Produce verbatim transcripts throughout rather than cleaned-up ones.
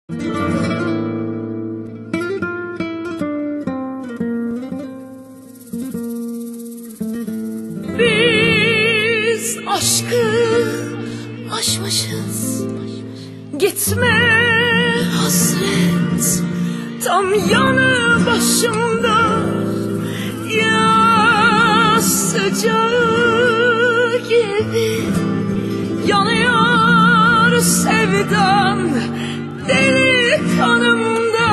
Biz aşkı aşmışız, gitme hasret tam yanı başımda, yaz sıcağı gibi yanıyor sevdan deli kanımda.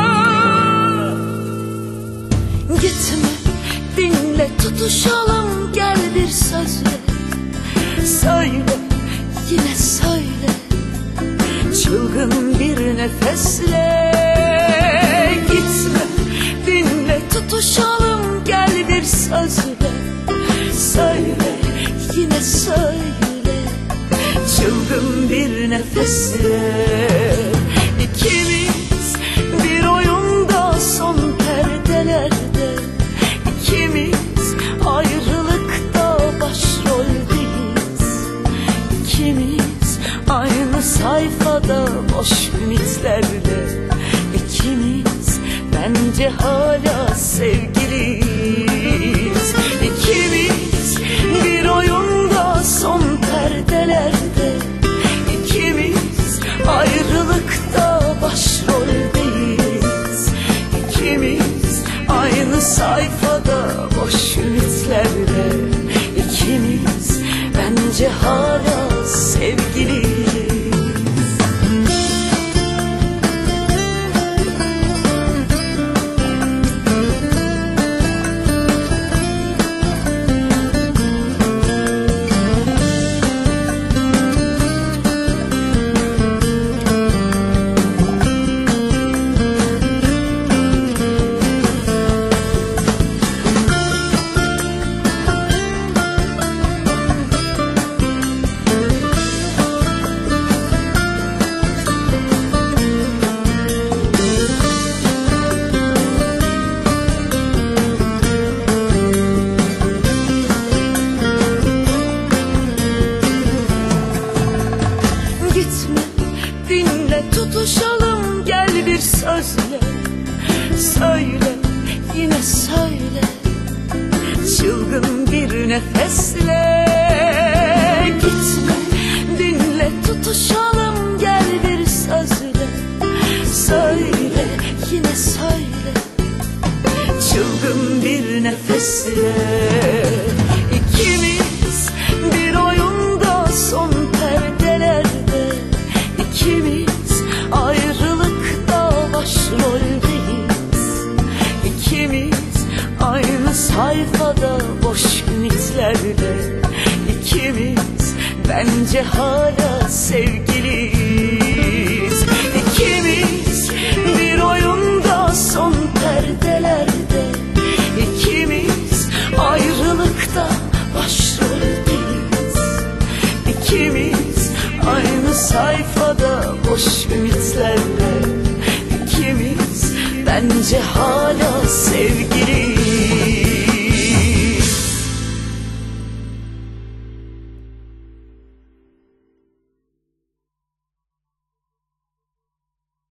Gitme, dinle, tutuşalım, gel bir sözle söyle, yine söyle, çılgın bir nefesle. Gitme, dinle, tutuşalım, gel bir sözle söyle, yine söyle, çılgın bir nefesle. İkimiz bir oyunda, son perdelerde, İkimiz ayrılıkta başroldeyiz. İkimiz aynı sayfada boş ümitlerle, İkimiz bence hala sevgiliyiz. İkimiz bir oyunda, son perdelerde, İkimiz ayrılıkta başroldeyiz. İkimiz aynı sayfada boş ümitlerle, İkimiz bence hala sevgiliyiz. Dinle, tutuşalım, gel bir sözle söyle, yine söyle, çılgın bir nefesle. Gitme, dinle, tutuşalım, gel bir sözle söyle, yine söyle, çılgın bir nefesle. İkimiz bir oyunda, son perdelerde, İkimiz ayrılıkta başroldeyiz. İkimiz aynı sayfada boş ümitlerle, İkimiz bence hala sevgiliyiz. İkimiz bir oyunda, son perdelerde, İkimiz ayrılıkta başroldeyiz. İkimiz aynı sayfada boş ümitlerle, İkimiz bence hala